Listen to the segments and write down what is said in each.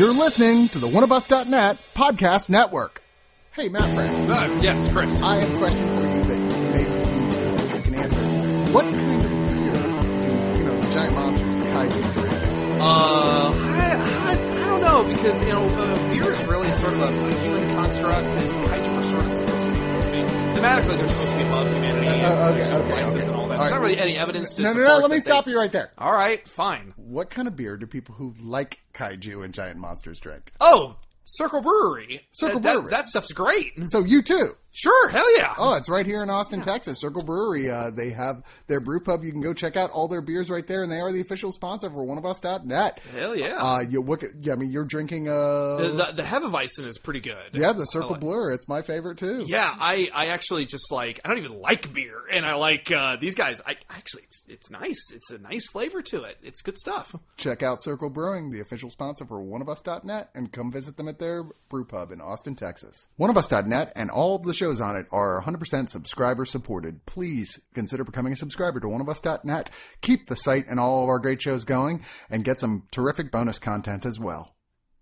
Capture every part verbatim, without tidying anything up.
You're listening to the one of us dot net podcast network. Hey, Matt Friend. Uh, yes, Chris. I have a question for you that maybe you specifically can answer. What kind of beer do, you know, the giant monsters, the kaiju drink? Uh, I, I, I don't know, because, you know, uh, beer is really sort of a, a human construct, and kaiju are sort of supposed to be, I mean, thematically they're supposed to be above humanity Uh, uh, and okay, okay, crisis okay. and all that. All There's right. not really any evidence to No, no, support no, let me that stop they- you right there. All right, fine. What kind of beer do people who like kaiju and giant monsters drink? Oh, Circle Brewery. Circle that, Brewery. That, that stuff's great. So you too. Sure, hell yeah. Oh, it's right here in Austin, Texas. Circle Brewery. Uh, they have their brew pub. You can go check out all their beers right there, and they are the official sponsor for one of us dot net. Hell yeah. Uh, you, what, yeah, I mean, you're drinking. Uh, the the, the Hefeweizen is pretty good. yeah, the Circle I like- Blur. It's my favorite too. Yeah, I, I actually just like, I don't even like beer, and I like uh, these guys. I actually, it's, it's nice. It's a nice flavor to it. It's good stuff. Check out Circle Brewing, the official sponsor for one of us dot net, and come visit them at their brew pub in Austin, Texas. one of us dot net and all of the shows on it are one hundred percent subscriber supported. Please consider becoming a subscriber to one of us dot net. Keep the site and all of our great shows going, and get some terrific bonus content as well.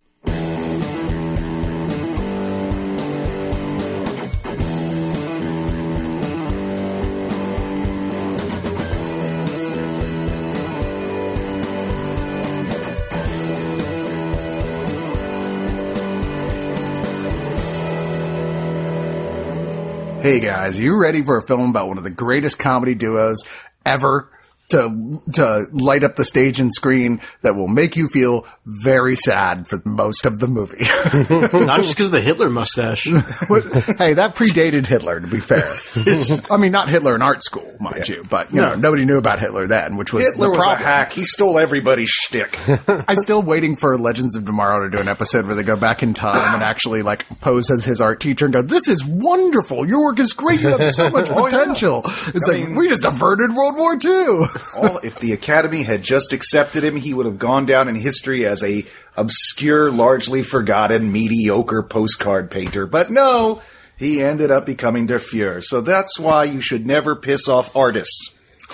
Hey guys, you ready for a film about one of the greatest comedy duos ever to to light up the stage and screen that will make you feel very sad for most of the movie? Not just because of the Hitler mustache. Hey, that predated Hitler, to be fair. I mean, not Hitler in art school, mind you, but you know, nobody knew about Hitler then, which was Hitler the was problem. a hack. He stole everybody's shtick. I'm still waiting for Legends of Tomorrow to do an episode where they go back in time and actually like pose as his art teacher and go, "This is wonderful. Your work is great. You have so much Oh, yeah. potential." It's I like, mean- we just averted World War Two. All, if the Academy had just accepted him, he would have gone down in history as a obscure, largely forgotten, mediocre postcard painter. But no, he ended up becoming Der Fuhrer. So that's why you should never piss off artists.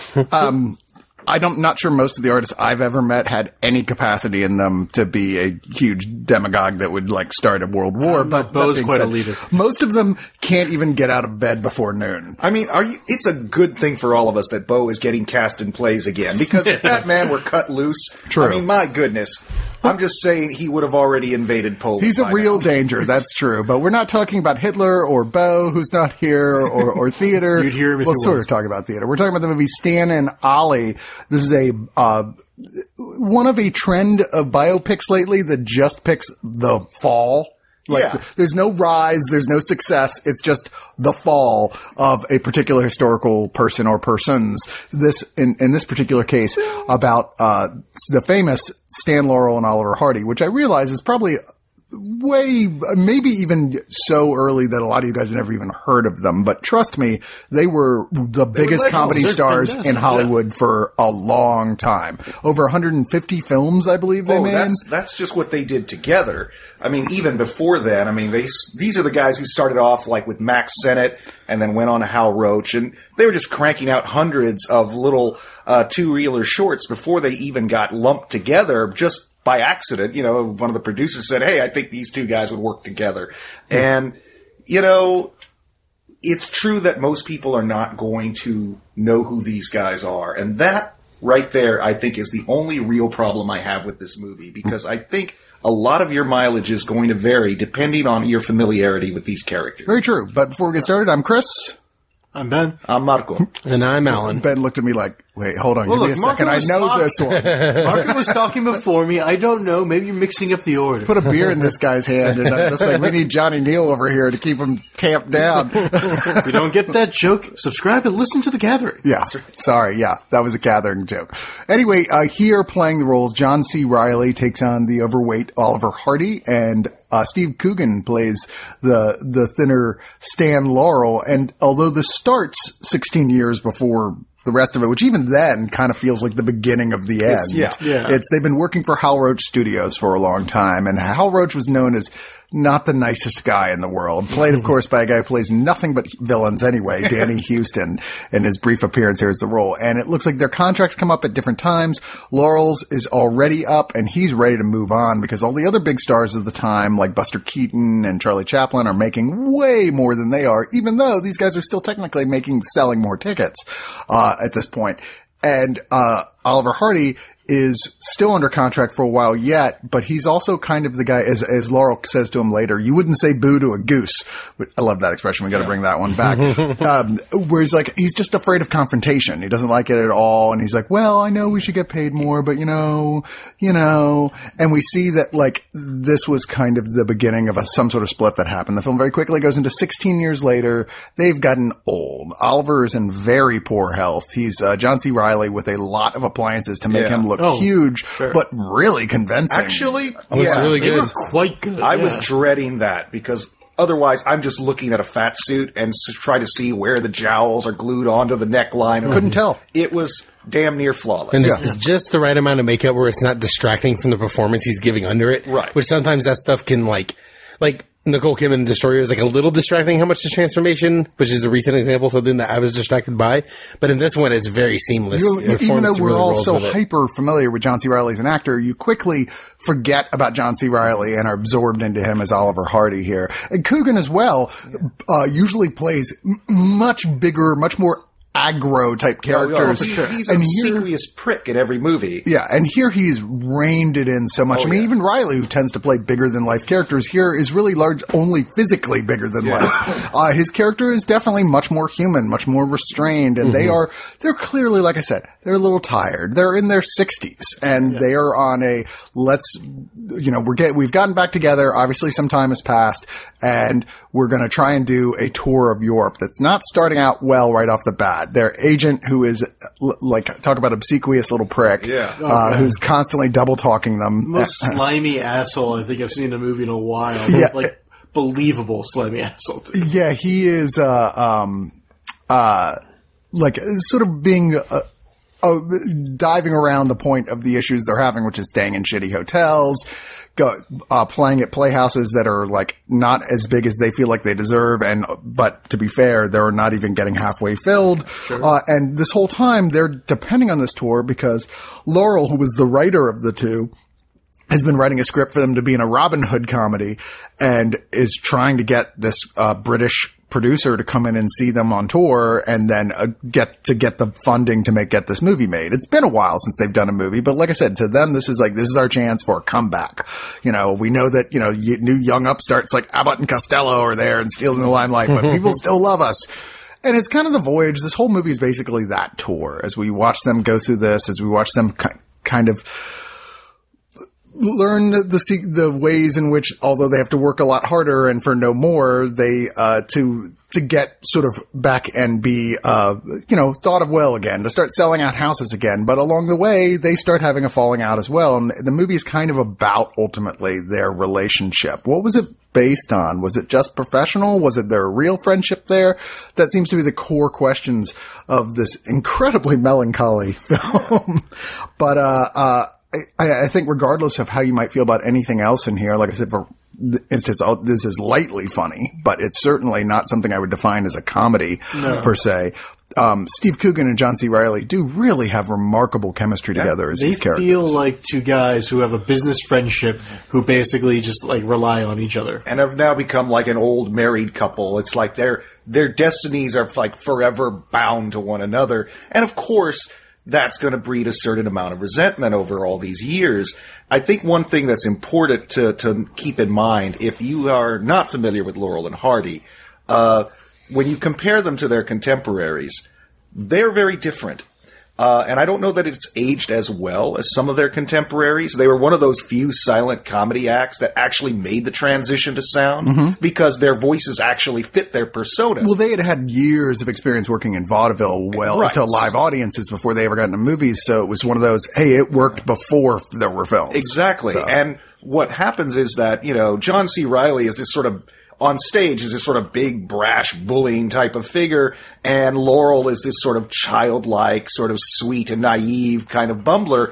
um, I don't, not sure most of the artists I've ever met had any capacity in them to be a huge demagogue that would like start a world war. Um, but Bo's that being quite a said, leader. Most of them can't even get out of bed before noon. I mean, are you, it's a good thing for all of us that Bo is getting cast in plays again, because if that man were cut loose, True. I mean, my goodness. I'm just saying he would have already invaded Poland. He's a by real now. danger, that's true. But we're not talking about Hitler or Bo, who's not here, or, or theater. You'd hear him if We'll he sort was. of talk about theater. We're talking about the movie Stan and Ollie. This is a uh, one of a trend of biopics lately that just picks the fall. Like, Yeah. there's no rise, there's no success. It's just the fall of a particular historical person or persons. This, in, in this particular case, about, uh, the famous Stan Laurel and Oliver Hardy, which I realize is probably way, maybe even so early that a lot of you guys have never even heard of them. But trust me, they were the biggest legends. comedy They're stars fantastic, in Hollywood for a long time. Over one hundred fifty films, I believe they Oh, made. that's that's just what they did together. I mean, even before then, I mean, they these are the guys who started off like with Max Sennett and then went on to Hal Roach, and they were just cranking out hundreds of little uh, two-reeler shorts before they even got lumped together just by accident. You know, one of the producers said, "Hey, I think these two guys would work together," and you know, it's true that most people are not going to know who these guys are, and that right there, I think, is the only real problem I have with this movie, because I think a lot of your mileage is going to vary depending on your familiarity with these characters. Very true. But before we get started, I'm Chris. I'm Ben. I'm Marco. And I'm Alan. Ben looked at me like, wait, hold on, Well, give me a look, Marco second. I was know talk- this one. Marco was talking before me. I don't know. Maybe you're mixing up the order. Put a beer in this guy's hand, and I'm just like, we need Johnny Neal over here to keep him tamped down. If you don't get that joke, subscribe and listen to The Gathering. Yeah, sorry, yeah, that was a gathering joke. Anyway, uh, here playing the roles, John C. Reilly takes on the overweight Oliver Hardy, and uh, Steve Coogan plays the the thinner Stan Laurel. And although this starts sixteen years before the rest of it, which even then kind of feels like the beginning of the end. yeah, yeah. It's, they've been working for Hal Roach Studios for a long time, and Hal Roach was known as not the nicest guy in the world. Played, of course, by a guy who plays nothing but villains anyway, Danny Houston, in his brief appearance here as the role. And it looks like their contracts come up at different times. Laurel's is already up, and he's ready to move on because all the other big stars of the time, like Buster Keaton and Charlie Chaplin, are making way more than they are, even though these guys are still technically making, selling more tickets, uh, at this point. And, uh, Oliver Hardy is still under contract for a while yet, but he's also kind of the guy, as, as Laurel says to him later, you wouldn't say boo to a goose. I love that expression. We got to bring that one back. um, where he's like, he's just afraid of confrontation. He doesn't like it at all. And he's like, well, I know we should get paid more, but you know, you know, and we see that like this was kind of the beginning of a, some sort of split that happened. The film very quickly goes into sixteen years later. They've gotten old. Oliver is in very poor health. He's, uh, John C. Reilly with a lot of appliances to make Yeah. him look Oh, huge, sure. but really convincing. Actually, Oh, it's yeah, really They good. were quite good. I yeah. was dreading that because otherwise I'm just looking at a fat suit and s- try to see where the jowls are glued onto the neckline. Couldn't tell. It was damn near flawless. And Yeah. it's just the right amount of makeup where it's not distracting from the performance he's giving under it. Right. Which sometimes that stuff can like, like Nicole Kidman in Destroyer is like a little distracting how much the transformation, which is a recent example, something that I was distracted by. But in this one, it's very seamless. You, The even though performance we're really all rolls so with it. hyper familiar with John C. Reilly as an actor, you quickly forget about John C. Reilly and are absorbed into him as Oliver Hardy here. And Coogan as well, uh, usually plays m- much bigger, much more aggro type characters. He- he's and a here, obsequious prick in every movie. yeah, and here he's reined it in so much. Oh, I mean, yeah. even Riley, who tends to play bigger than life characters, here is really large, only physically bigger than life. Uh, his character is definitely much more human, much more restrained, and they are, they're clearly, like I said, they're a little tired. They're in their sixties, and they are on a, let's, you know, we're get, we've gotten back together. Obviously, some time has passed, and we're going to try and do a tour of Europe that's not starting out well right off the bat. Their agent, who is l- like, talk about obsequious little prick, Yeah. uh, Okay. who's constantly double talking them. Most slimy asshole I think I've seen in a movie in a while. Yeah. Like, believable slimy asshole. Too. Yeah, he is, uh, um, uh, like, sort of being, uh, uh, diving around the point of the issues they're having, which is staying in shitty hotels, go, uh, playing at playhouses that are, like, not as big as they feel like they deserve, and, but to be fair, they're not even getting halfway filled. Uh, and this whole time, they're depending on this tour because Laurel, who was the writer of the two, has been writing a script for them to be in a Robin Hood comedy and is trying to get this uh, British producer to come in and see them on tour and then uh, get to get the funding to make get this movie made. It's been a while since they've done a movie, but like I said, to them, this is like, this is our chance for a comeback. You know, we know that, you know, y- new young upstarts like Abbott and Costello are there and stealing the limelight, but people still love us. And it's kind of the voyage. This whole movie is basically that tour as we watch them go through this, as we watch them ki- kind of learn the se- the ways in which, although they have to work a lot harder and for no more, they uh to to get sort of back and be uh you know thought of well again, to start selling out houses again. But along the way, they start having a falling out as well. And the movie is kind of about ultimately their relationship. What was it based on? Was it just professional? Was it there a real friendship there? That seems to be the core questions of this incredibly melancholy film. But uh uh I, I think regardless of how you might feel about anything else in here, like I said, for instance, I'll, this is lightly funny, but it's certainly not something I would define as a comedy per se. Um, Steve Coogan and John C. Reilly do really have remarkable chemistry together as They these characters. feel like two guys who have a business friendship who basically just like rely on each other. And have now become like an old married couple. It's like their their destinies are like forever bound to one another. And of course, that's going to breed a certain amount of resentment over all these years. I think one thing that's important to, to keep in mind, if you are not familiar with Laurel and Hardy, uh, when you compare them to their contemporaries, they're very different. Uh, and I don't know that it's aged as well as some of their contemporaries. They were one of those few silent comedy acts that actually made the transition to sound Mm-hmm. because their voices actually fit their personas. Well, they had had years of experience working in vaudeville well Right. to live audiences before they ever got into movies. So it was one of those, hey, it worked before there were films. Exactly. So- And what happens is that, you know, John C. Reilly is this sort of, on stage, is this sort of big, brash, bullying type of figure, and Laurel is this sort of childlike, sort of sweet and naive kind of bumbler.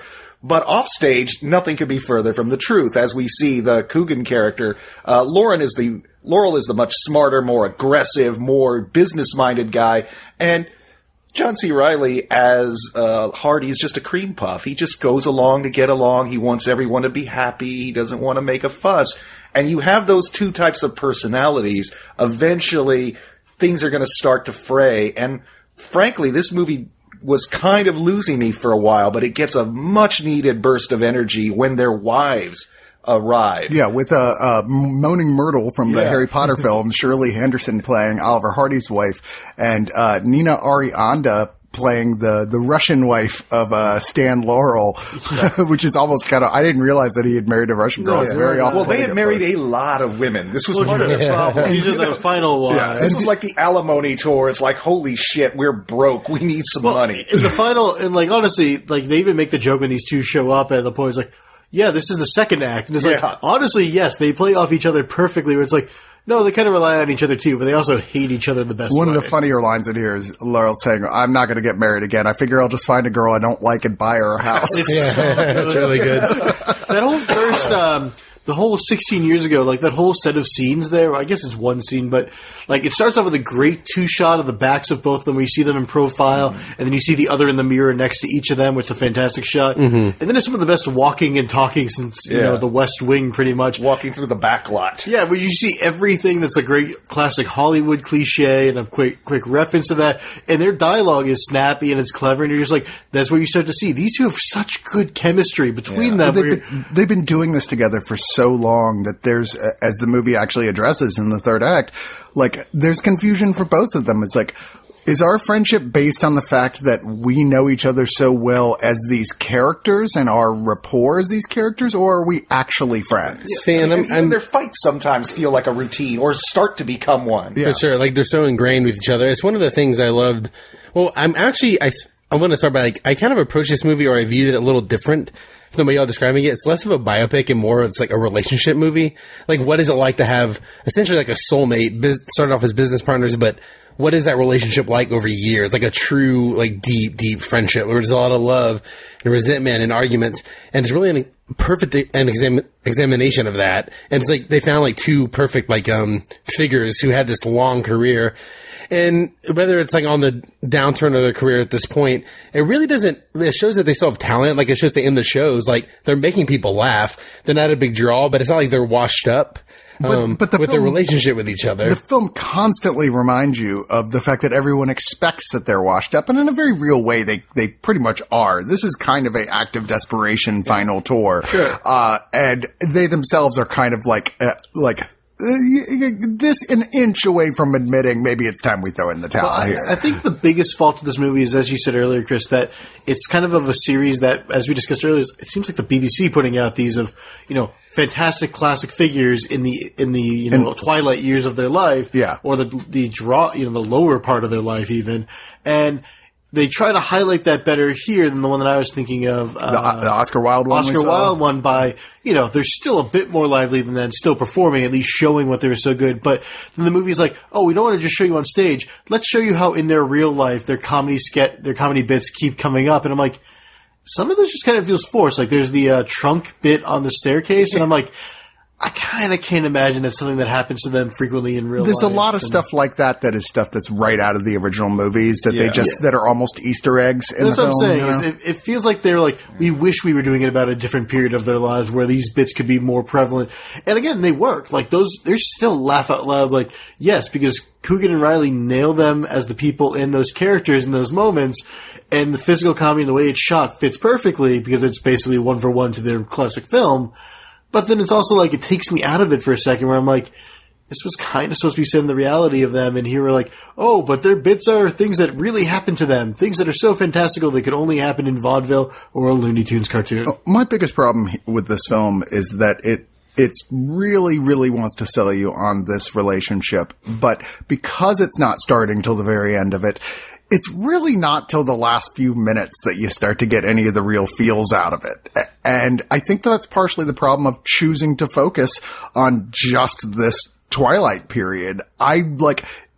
But off stage, nothing could be further from the truth. As we see the Coogan character, uh, Lauren is the Laurel is the much smarter, more aggressive, more business-minded guy, and John C. Reilly as uh, Hardy is just a cream puff. He just goes along to get along. He wants everyone to be happy. He doesn't want to make a fuss. And you have those two types of personalities. Eventually, things are going to start to fray. And frankly, this movie was kind of losing me for a while, but it gets a much-needed burst of energy when their wives arrive. Yeah, with uh, uh, Moaning Myrtle from the Yeah. Harry Potter film, Shirley Henderson playing Oliver Hardy's wife, and uh, Nina Arianda playing the, the Russian wife of uh, Stan Laurel, which is almost kind of, I didn't realize that he had married a Russian girl. No, it's yeah. very often. Well, they had married a lot of women. This was part of their problem. These are the final ones. Yeah. This was like the alimony tour. It's like, holy shit, we're broke. We need some money. In the final, and like honestly, like they even make the joke when these two show up at the point. It's like, yeah, this is the second act, and it's Yeah. like honestly, yes, they play off each other perfectly. Where it's like, no, they kind of rely on each other too, but they also hate each other the best One way. of the funnier lines in here is Laurel saying, I'm not going to get married again. I figure I'll just find a girl I don't like and buy her a house. That's really good. That whole first, um, the whole sixteen years ago, like that whole set of scenes there, I guess it's one scene, but like it starts off with a great two shot of the backs of both of them where you see them in profile, mm-hmm. and then you see the other in the mirror next to each of them, which is a fantastic shot. Mm-hmm. And then it's some of the best walking and talking since, you Yeah. know, the West Wing pretty much. Walking through the back lot. Yeah, where you see everything that's a great classic Hollywood cliche and a quick quick reference to that. And their dialogue is snappy and it's clever, and you're just like, that's where you start to see these two have such good chemistry between Yeah. them. They've where been, they've been doing this together for so long that there's, uh, as the movie actually addresses in the third act, like, there's confusion for both of them. It's like, is our friendship based on the fact that we know each other so well as these characters and our rapport as these characters, or are we actually friends? Sam, And I'm, even I'm their fights sometimes feel like a routine or start to become one. Yeah. for sure. Like they're so ingrained with each other. It's one of the things I loved. Well, I'm actually I, I want to start by like I kind of approach this movie, or I viewed it a little different from the way y'all describing it. It's less of a biopic and more it's like a relationship movie. Like, what is it like to have essentially like a soulmate? Biz, started off as business partners, but what is that relationship like over years? Like a true, like deep, deep friendship where there's a lot of love and resentment and arguments, and it's really an perfect an exam, examination of that. And it's like they found like two perfect like um figures who had this long career. And whether it's like on the downturn of their career at this point, it really doesn't, it shows that they still have talent. Like it's just in the shows, like they're making people laugh. They're not a big draw, but it's not like they're washed up. Um, But- but the with their film- relationship with each other. The film constantly reminds you of the fact that everyone expects that they're washed up, and in a very real way, they, they pretty much are. This is kind of a act of desperation final tour. Sure. Uh, and they themselves are kind of like, uh, like, uh, this an inch away from admitting maybe it's time we throw in the towel Well, I, here. I think the biggest fault of this movie is, as you said earlier, Chris, that it's kind of of a series that, as we discussed earlier, it seems like the B B C putting out these of, you know, fantastic classic figures in the in the you know And- twilight years of their life, Yeah. or the the draw, you know, the lower part of their life even, and they try to highlight that better here than the one that I was thinking of. Uh, the, the Oscar Wilde one. we Oscar saw. Wilde one by, you know, they're still a bit more lively than that, still performing, at least showing what they were so good. But then the movie's like, oh, we don't want to just show you on stage. Let's show you how in their real life, their comedy sketch, their comedy bits keep coming up. And I'm like, some of this just kind of feels forced. Like there's the uh, trunk bit on the staircase, and I'm like, I kind of can't imagine that's something that happens to them frequently in real There's life. a lot of And stuff like that that is stuff that's right out of the original movies that they Yeah. just, that are almost Easter eggs in That's the what film. I'm saying. you Is know? it, it feels like they're like, we wish we were doing it about a different period of their lives where these bits could be more prevalent. And again, they work. Like those, they're still laugh out loud. Like, yes, because Coogan and Reilly nail them as the people in those characters in those moments. And the physical comedy and the way it's shot fits perfectly because it's basically one for one to their classic film. But then it's also like, it takes me out of it for a second where I'm like, this was kind of supposed to be set in the reality of them, and here we're like, oh, but their bits are things that really happen to them, things that are so fantastical they could only happen in vaudeville or a Looney Tunes cartoon. My biggest problem with this film is that it it's really, really wants to sell you on this relationship, but because it's not starting till the very end of it, it's really not till the last few minutes that you start to get any of the real feels out of it. And I think that's partially the problem of choosing to focus on just this Twilight period. I like,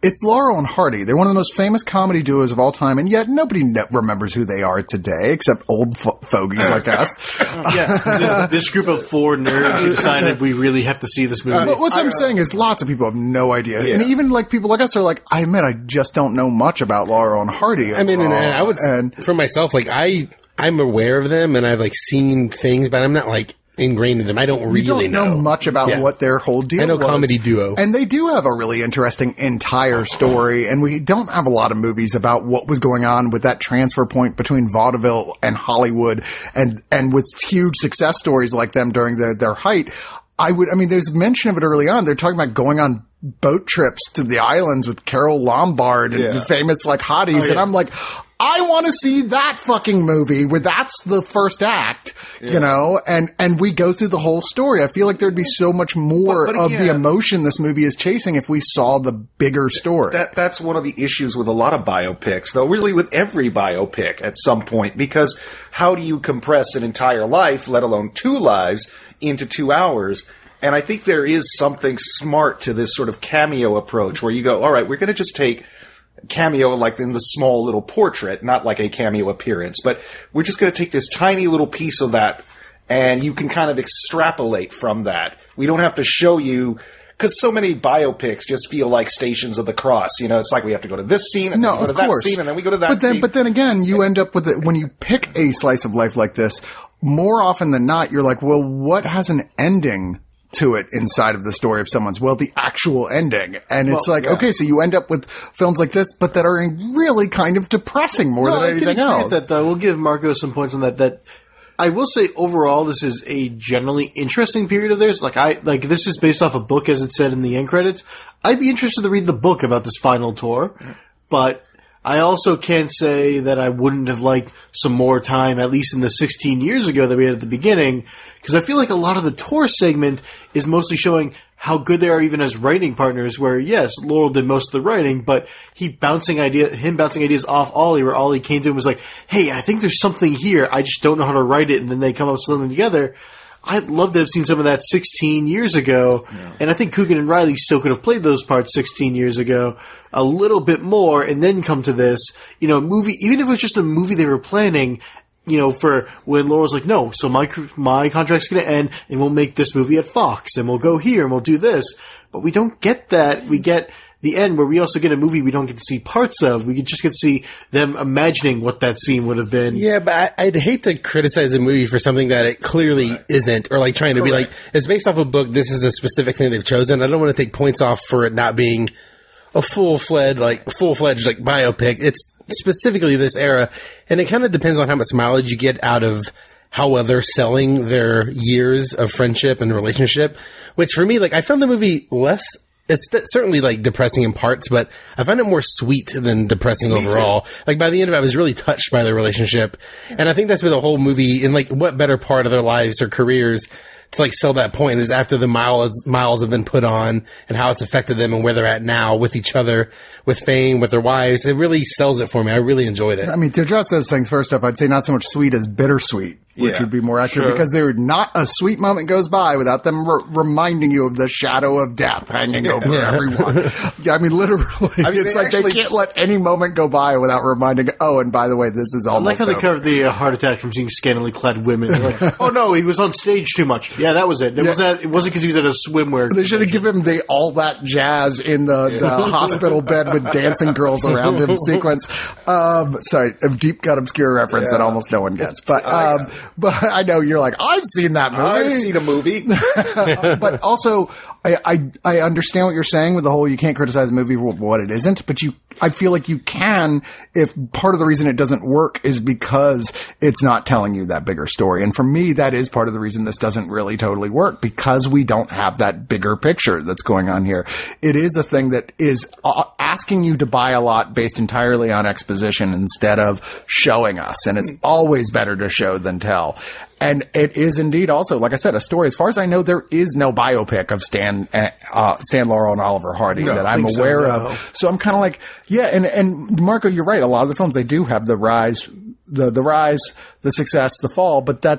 it's Laurel and Hardy. They're one of the most famous comedy duos of all time, and yet nobody ne- remembers who they are today, except old fo- fogies like us. Yeah, this, this group of four nerds who decided we really have to see this movie. But what I'm saying is lots of people have no idea. Yeah. And even like people like us are like, I admit I just don't know much about Laurel and Hardy. I mean, and, and I would, and for myself, like, I, I'm aware of them and I've, like, seen things, but I'm not, like, ingrained in them. I don't really you don't know, know much about Yeah. what their whole deal I know was. comedy duo. And they do have a really interesting entire story, and we don't have a lot of movies about what was going on with that transfer point between vaudeville and Hollywood, and, and with huge success stories like them during their, their height. I would, I mean, there's mention of it early on. They're talking about going on boat trips to the islands with Carol Lombard and Yeah. the famous like hotties. Oh, yeah. And I'm like, I want to see that fucking movie where that's the first act, you know, and, and we go through the whole story. I feel like there'd be so much more But- but of the again- emotion this movie is chasing if we saw the bigger story. That that's one of the issues with a lot of biopics, though. Really, with every biopic at some point, because how do you compress an entire life, let alone two lives, into two hours? And I think there is something smart to this sort of cameo approach, where you go, all right, we're going to just take cameo like in the small little portrait, not like a cameo appearance, but we're just going to take this tiny little piece of that, and you can kind of extrapolate from that. We don't have to show you. Because so many biopics just feel like Stations of the Cross. You know, it's like we have to go to this scene, and No, then we go of to that course. scene, and then we go to that but then, scene. But then again, you end up with it when you pick a slice of life like this. More often than not, you're like, well, what has an ending to it inside of the story of someone's? Well, the actual ending, and it's Well, like, yeah. okay, so you end up with films like this, but that are really kind of depressing more No, than I can anything agree else. with that, though. We'll give Marco some points on that. That I will say, overall, this is a generally interesting period of theirs. Like I, like this is based off a book, as it said in the end credits. I'd be interested to read the book about this final tour, but I also can't say that I wouldn't have liked some more time, at least in the sixteen years ago that we had at the beginning, because I feel like a lot of the tour segment is mostly showing how good they are even as writing partners, where yes, Laurel did most of the writing, but he bouncing idea, him bouncing ideas off Ollie, where Ollie came to him and was like, hey, I think there's something here, I just don't know how to write it, and then they come up with something together. I'd love to have seen some of that sixteen years ago, and I think Coogan and Riley still could have played those parts sixteen years ago a little bit more, and then come to this, you know, movie, even if it was just a movie they were planning, you know, for when Laurel's like, no, so my my contract's going to end, and we'll make this movie at Fox, and we'll go here, and we'll do this. But we don't get that. We get the end where we also get a movie we don't get to see parts of. We just get to see them imagining what that scene would have been. Yeah, but I, I'd hate to criticize a movie for something that it clearly isn't, or like trying to be like, it's based off a book, this is a specific thing they've chosen. I don't want to take points off for it not being a full-fledged, like, full-fledged, like, biopic. It's specifically this era, and it kind of depends on how much mileage you get out of how well they're selling their years of friendship and relationship, which for me, like, I found the movie less, it's th- certainly, like, depressing in parts, but I found it more sweet than depressing overall. Like, by the end of it, I was really touched by their relationship, and I think that's where the whole movie, and, like, what better part of their lives or careers to like sell that point is after the miles miles have been put on and how it's affected them and where they're at now with each other, with fame, with their wives. It really sells it for me. I really enjoyed it. I mean, to address those things, first up, I'd say not so much sweet as bittersweet, which Yeah, would be more accurate, sure. because there not a sweet moment goes by without them re- reminding you of the shadow of death hanging over Yeah. everyone. Yeah, I mean, literally, I mean, it's they like actually- they can't let any moment go by without reminding, oh, and by the way, this is I almost like how they over. covered the uh, heart attack from seeing scantily clad women. They're like, oh no, he was on stage too much. Yeah, that was it. It Yeah. wasn't. It wasn't because he was at a swimwear. They should have given him the all that jazz in the, the hospital bed with dancing girls around him sequence. Um, sorry, a deep cut obscure reference that Yeah. almost no one gets. But I um, but I know you're like, I've seen that movie. I've seen a movie. But also, I, I I understand what you're saying with the whole you can't criticize a movie for what it isn't, but you I feel like you can if part of the reason it doesn't work is because it's not telling you that bigger story. And for me, that is part of the reason this doesn't really totally work, because we don't have that bigger picture that's going on here. It is a thing that is uh, asking you to buy a lot based entirely on exposition instead of showing us. And it's always better to show than tell. And it is indeed also, like I said, a story. As far as I know, there is no biopic of Stan, uh, Stan Laurel and Oliver Hardy No, that I I'm think so, aware no. of. So I'm kind of like, yeah, and, and Marco, you're right. A lot of the films, they do have the rise, the, the rise, the success, the fall, but that's,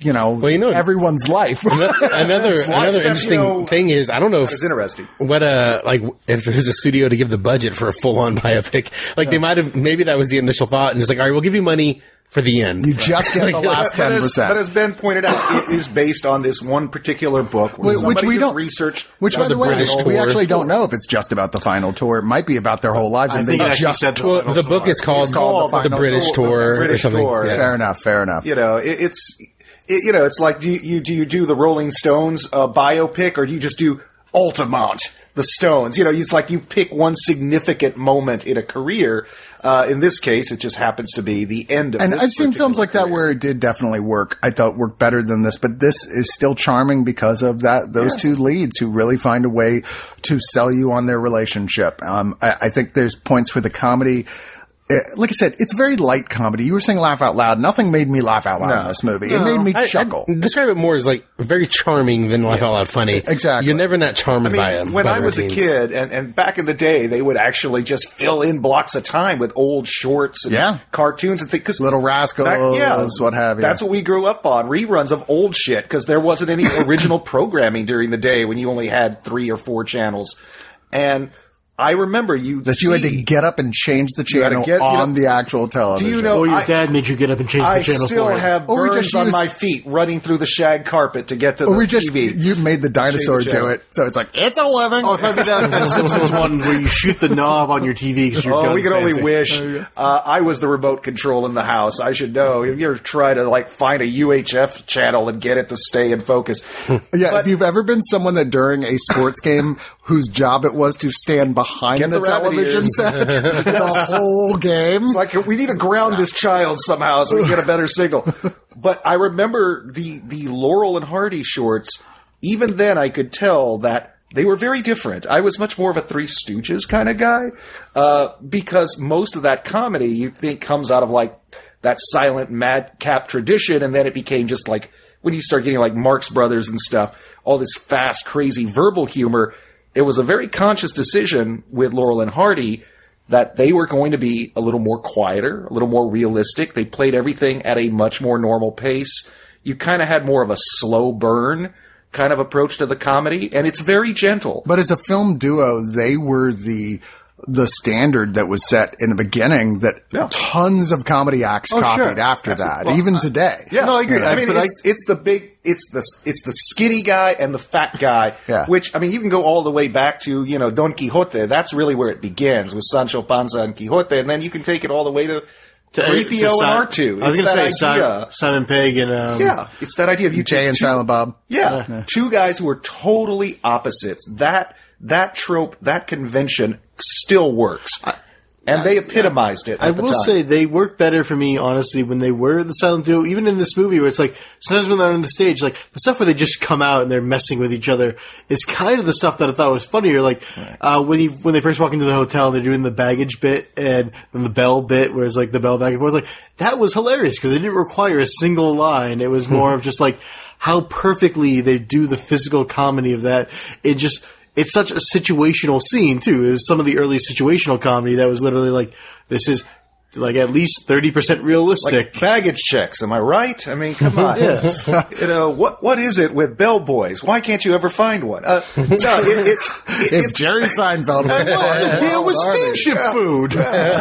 you know, Well, you know- everyone's life. Another another except, you interesting know, thing is I don't know It if was interesting. what uh like if there's a studio to give the budget for a full on biopic, like they might have maybe that was the initial thought, and it's like, all right, we'll give you money for the end. You just get the last But ten as, percent. but as Ben pointed out, it is based on this one particular book, where Which- which somebody we just don't- researched. Which, by the the way, British we tour. actually don't know if it's just about the final tour. It might be about their whole lives. I and think they it actually just said the well, final the book tour. is called, It's called the, The Final British Tour, Tour, the British or something. Tour. Yeah. fair enough. Fair enough. You know, it, it's it, you know, it's like do you, you do you do the Rolling Stones uh, biopic, or do you just do Altamont, the Stones? You know, it's like you pick one significant moment in a career. Uh, in this case, it just happens to be the end of. And this I've seen particular films like that career. where it did definitely work. I thought worked better than this, but this is still charming because of that. Those two leads who really find a way to sell you on their relationship. Um, I, I think there's points where the comedy. Uh, like I said, it's very light comedy. You were saying laugh out loud. Nothing made me laugh out loud No. in this movie. It made me I, chuckle. I describe it more as like very charming than laugh out loud funny. Exactly. You're never not charmed I mean, by him. when by I the was a routines. kid, and, and back in the day, they would actually just fill in blocks of time with old shorts and Yeah. cartoons and things. 'cause Little Rascals, back- yeah, what have you. That's what we grew up on. Reruns of old shit, because there wasn't any original programming during the day when you only had three or four channels. And I remember you that you had to see- get up and change the had to channel get- you on know- the actual television. Do you know? Or your I- dad made you get up and change I the channels still for you. have Or we burns just on use- my feet running through the shag carpet to get to Or the we just, T V. you made the dinosaur Change the do channel. it. So it's like, it's a living. Oh, if I be that, that Simpsons one where you shoot the knob on your T V because your Oh, gun's we could only fancy. wish. Uh, I was the remote control in the house. I should know. If you ever try to like find a U H F channel and get it to stay in focus, Yeah, But- if you've ever been someone that during a sports game whose job it was to stand behind Get the, the rabbit television ears. set the whole game. it's like we need to ground this child somehow so we get a better signal. But I remember the the Laurel and Hardy shorts. Even then, I could tell that they were very different. I was much more of a Three Stooges kind of guy uh, because most of that comedy you think comes out of like that silent madcap tradition, and then it became just like when you start getting like Marx Brothers and stuff, all this fast, crazy verbal humor. It was a very conscious decision with Laurel and Hardy that they were going to be a little more quieter, a little more realistic. They played everything at a much more normal pace. You kind of had more of a slow burn kind of approach to the comedy, and it's very gentle. But as a film duo, they were the the standard that was set in the beginning that Yeah. tons of comedy acts Oh, copied sure. after that, Absolutely. Well, even I- today. Yeah, No, I agree. I mean, But I- it's, it's the big, it's the it's the skinny guy and the fat guy. Yeah. Which I mean, you can go all the way back to you know Don Quixote. That's really where it begins with Sancho Panza and Quixote, and then you can take it all the way to three P O and Sim- R two. I was It's going to that say idea. Simon, Simon Pegg and um, Yeah, it's that idea of you Jay take and two- Silent Bob. Yeah, two guys who are totally opposites. That that trope, that convention, still works, and they epitomized it. At I the will time. say they work better for me, honestly, when they were the silent duo. Even in this movie, where it's like sometimes when they're on the stage, like the stuff where they just come out and they're messing with each other is kind of the stuff that I thought was funnier. Like uh, when you when they first walk into the hotel, and they're doing the baggage bit and then the bell bit, where it's like the bell back and forth. Like that was hilarious because they didn't require a single line. It was more of just like how perfectly they do the physical comedy of that. It just. It's such a situational scene too. It was some of the early situational comedy that was literally like, this is like at least thirty percent realistic. like baggage checks. Am I right? I mean, come on. You know what? What is it with bellboys? Why can't you ever find one? Uh, no, it, it's it, If it's Jerry Seinfeld, And what's the deal with steamship food?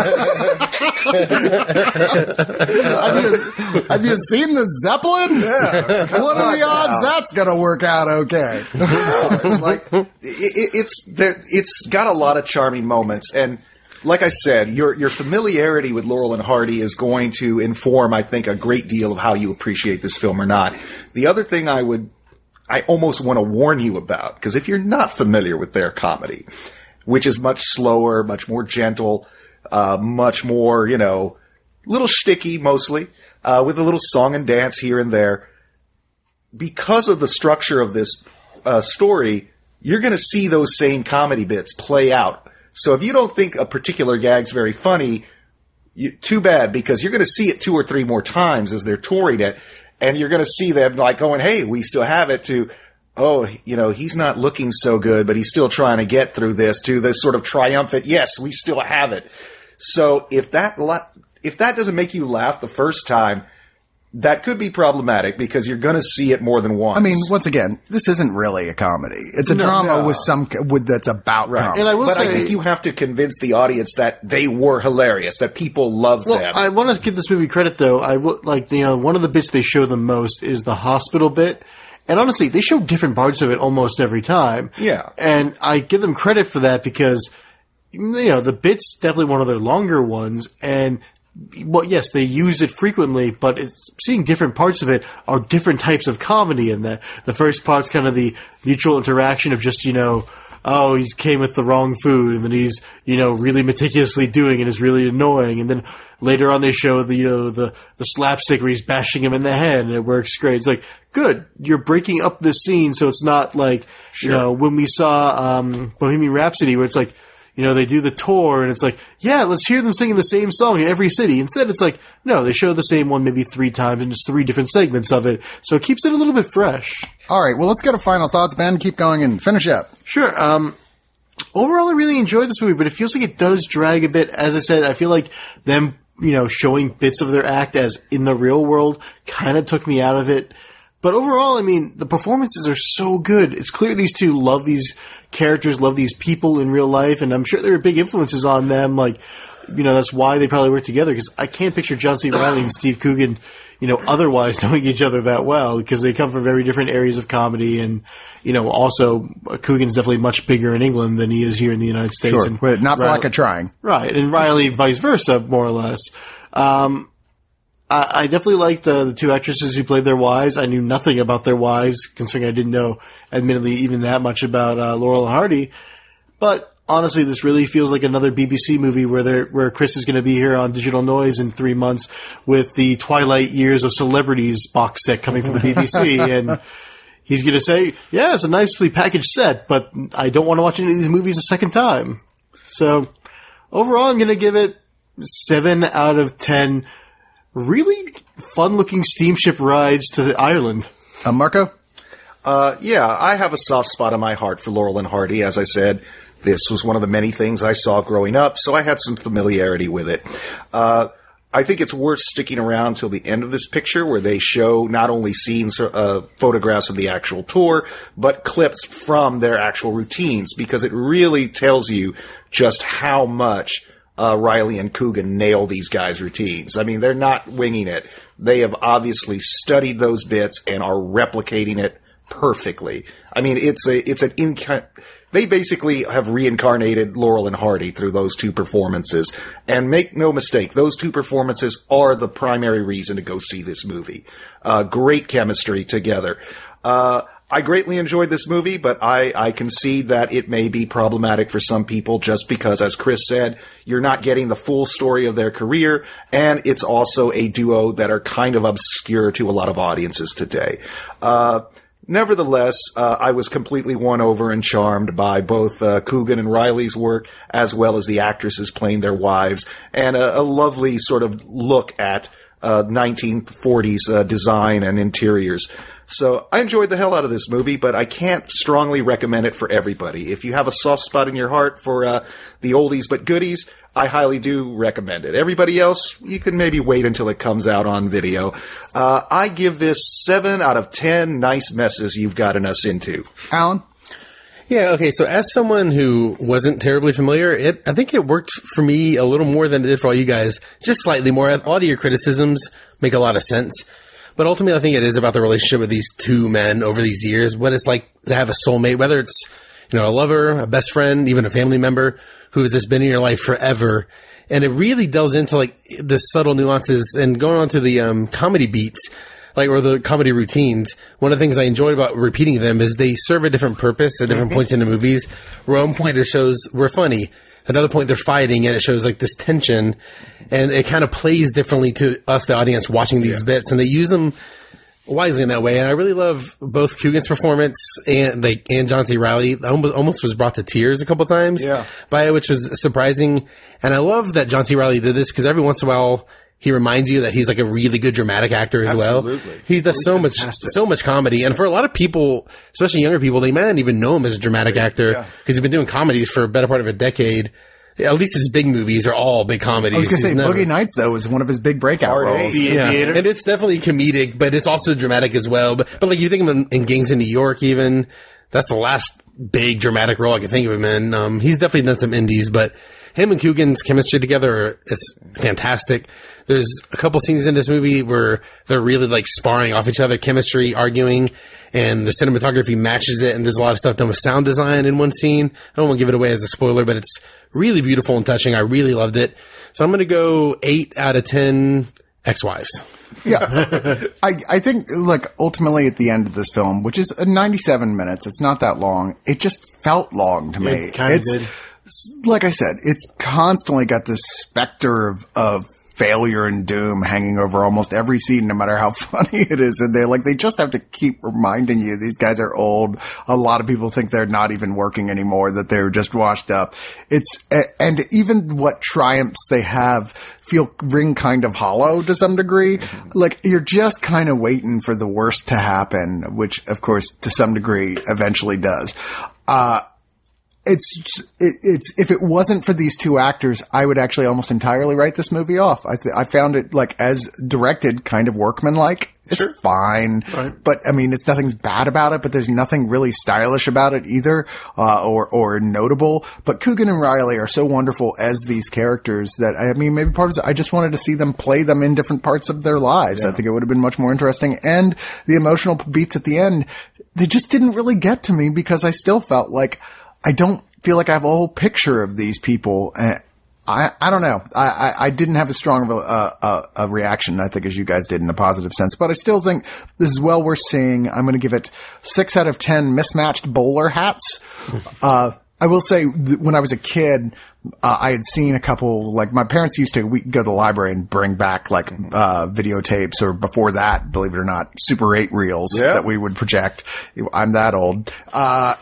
have, you, have you seen the Zeppelin? What are the odds that's going to work out okay? it's like it, it, it's there. It's got a lot of charming moments, and like I said, your your familiarity with Laurel and Hardy is going to inform, I think, a great deal of how you appreciate this film or not. The other thing I would, I almost want to warn you about, because if you're not familiar with their comedy, which is much slower, much more gentle, uh, much more, you know, little shticky mostly, uh, with a little song and dance here and there, because of the structure of this uh, story, you're going to see those same comedy bits play out. So if you don't think a particular gag's very funny, you, too bad, because you're going to see it two or three more times as they're touring it, and you're going to see them like going, hey, we still have it, to, oh, you know, he's not looking so good, but he's still trying to get through this, to this sort of triumphant, yes, we still have it. So if that la- if that doesn't make you laugh the first time, that could be problematic because you're going to see it more than once. I mean, once again, this isn't really a comedy. It's a No, drama no. with some with that's about right. comedy. And I will but say- I think you have to convince the audience that they were hilarious, that people love Well, them. I want to give this movie credit though. I would like you know one of the bits they show the most is the hospital bit, and honestly, they show different parts of it almost every time. Yeah. and I give them credit for that because you know the bit's definitely one of their longer ones, and well, yes, they use it frequently, but it's seeing different parts of it are different types of comedy. In that the first part's kind of the mutual interaction of just you know. Oh, he came with the wrong food, and then he's, you know, really meticulously doing it is really annoying. And then later on they show the, you know, the, the slapstick where he's bashing him in the head, and it works great. It's like, good, you're breaking up this scene so it's not like, you know, when we saw um, Bohemian Rhapsody where it's like, you know, they do the tour, and it's like, yeah, let's hear them singing the same song in every city. Instead, it's like, no, they show the same one maybe three times in just three different segments of it. So it keeps it a little bit fresh. All right, well, let's go to final thoughts, Ben. Keep going and finish up. Sure. Um, overall, I really enjoyed this movie, but it feels like it does drag a bit. As I said, I feel like them, you know, showing bits of their act as in the real world kind of took me out of it. But overall, I mean, the performances are so good. It's clear these two love these characters, love these people in real life, and I'm sure there are big influences on them. Like, you know, that's why they probably work together, because I can't picture John C. Reilly and Steve Coogan, you know, otherwise knowing each other that well, because they come from very different areas of comedy, and, you know, also, Coogan's definitely much bigger in England than he is here in the United States. Sure, and but not for Reilly- lack of trying. Right, and Riley vice versa, more or less. Um, I, I definitely liked the, the two actresses who played their wives. I knew nothing about their wives, considering I didn't know, admittedly, even that much about uh, Laurel and Hardy. But honestly, this really feels like another B B C movie where they're, where Chris is going to be here on Digital Noise in three months with the Twilight Years of Celebrities box set coming from the B B C, and he's going to say, "Yeah, it's a nicely packaged set, but I don't want to watch any of these movies a second time." So overall, I'm going to give it seven out of ten. Really fun-looking steamship rides to Ireland. Uh, Marco? Uh, yeah, I have a soft spot in my heart for Laurel and Hardy. As I said, this was one of the many things I saw growing up, so I had some familiarity with it. Uh, I think it's worth sticking around till the end of this picture, where they show not only scenes, uh, photographs of the actual tour, but clips from their actual routines, because it really tells you just how much Uh, Riley and Coogan nail these guys' routines. I mean, they're not winging it. They have obviously studied those bits and are replicating it perfectly. I mean, it's a, it's an inca- they basically have reincarnated Laurel and Hardy through those two performances. And make no mistake, those two performances are the primary reason to go see this movie. Uh, great chemistry together. Uh, I greatly enjoyed this movie, but I, I concede that it may be problematic for some people just because, as Chris said, you're not getting the full story of their career, and it's also a duo that are kind of obscure to a lot of audiences today. Uh, nevertheless, uh, I was completely won over and charmed by both uh, Coogan and Riley's work, as well as the actresses playing their wives, and a, a lovely sort of look at uh, nineteen forties uh, design and interiors. So I enjoyed the hell out of this movie, but I can't strongly recommend it for everybody. If you have a soft spot in your heart for uh, the oldies but goodies, I highly do recommend it. Everybody else, you can maybe wait until it comes out on video. Uh, I give this seven out of ten nice messes you've gotten us into. Alan? Yeah, okay, so as someone who wasn't terribly familiar, it, I think it worked for me a little more than it did for all you guys. Just slightly more. A lot of your criticisms make a lot of sense. But ultimately, I think it is about the relationship with these two men over these years, what it's like to have a soulmate, whether it's, you know, a lover, a best friend, even a family member who has just been in your life forever. And it really delves into, like, the subtle nuances. And going on to the um, comedy beats, like, or the comedy routines, one of the things I enjoyed about repeating them is they serve a different purpose at different points in the movies. Where at one point it shows we're funny. Another point they're fighting, and it shows like this tension, and it kind of plays differently to us, the audience, watching these yeah. bits, and they use them wisely in that way. And I really love both Coogan's performance and like and John C. Reilly. I almost, almost was brought to tears a couple times yeah. by it, which was surprising. And I love that John C. Reilly did this because every once in a while he reminds you that he's like a really good dramatic actor as Absolutely. well. He does so much, so much comedy. And for a lot of people, especially younger people, they might not even know him as a dramatic actor because yeah. he's been doing comedies for a better part of a decade. at least his big movies are all big comedies. I was going to say, He's never- Boogie Nights, though, was one of his big breakout Hard roles. Eight. The Yeah, Aviator. and it's definitely comedic, but it's also dramatic as well. But, but like you think of him in Gangs of New York, even that's the last big dramatic role I can think of him in. Um, he's definitely done some indies, but him and Coogan's chemistry together, it's fantastic. There's a couple scenes in this movie where they're really like sparring off each other, chemistry, arguing, and the cinematography matches it. And there's a lot of stuff done with sound design in one scene. I don't want to give it away as a spoiler, but it's really beautiful and touching. I really loved it. So I'm going to go eight out of ten ex-wives. Yeah. I, I think, like, ultimately at the end of this film, which is ninety-seven minutes, it's not that long, it just felt long to me. It kinda it's, did. like I said, it's constantly got this specter of, of failure and doom hanging over almost every scene, no matter how funny it is. And they like, they just have to keep reminding you these guys are old. A lot of people think they're not even working anymore, that they're just washed up. It's, and even what triumphs they have feel ring kind of hollow to some degree. Like, you're just kind of waiting for the worst to happen, which of course to some degree eventually does. Uh, It's, it, it's, if it wasn't for these two actors, I would actually almost entirely write this movie off. I th- I found it, like, as directed, kind of workmanlike. It's Sure. fine. Right. But, I mean, it's nothing's bad about it, but there's nothing really stylish about it either, uh, or, or notable. But Coogan and Riley are so wonderful as these characters that, I mean, maybe part of it, I just wanted to see them play them in different parts of their lives. I think it would have been much more interesting. And the emotional beats at the end, they just didn't really get to me because I still felt like, I don't feel like I have a whole picture of these people. Uh, I, I don't know. I, I, I didn't have as strong of a, a, a reaction, I think, as you guys did in a positive sense. But I still think this is well worth seeing. I'm going to give it six out of ten mismatched bowler hats. Uh, I will say, th- when I was a kid, uh, I had seen a couple, like, my parents used to we go to the library and bring back, like, uh, videotapes, or before that, believe it or not, Super eight reels Yeah. that we would project. I'm that old. Uh,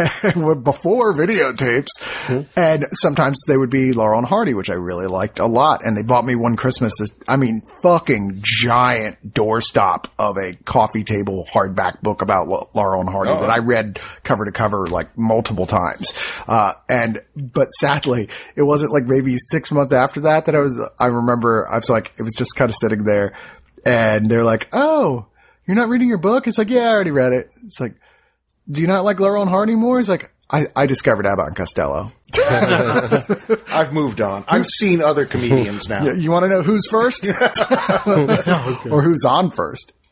before videotapes. And sometimes they would be Laurel and Hardy, which I really liked a lot. And they bought me one Christmas, this, I mean, fucking giant doorstop of a coffee table hardback book about L- Laurel and Hardy Oh. that I read cover to cover, like, multiple times. Uh, and, but sadly, it wasn't like maybe six months after that that I was, I remember I was like, it was just kind of sitting there and they're like, oh, you're not reading your book? It's like, yeah, I already read it. It's like, do you not like Laurel and Hardy more? It's like, I, I discovered Abbott and Costello. I've moved on. I've seen other comedians now. You, you want to know who's first? Or who's on first?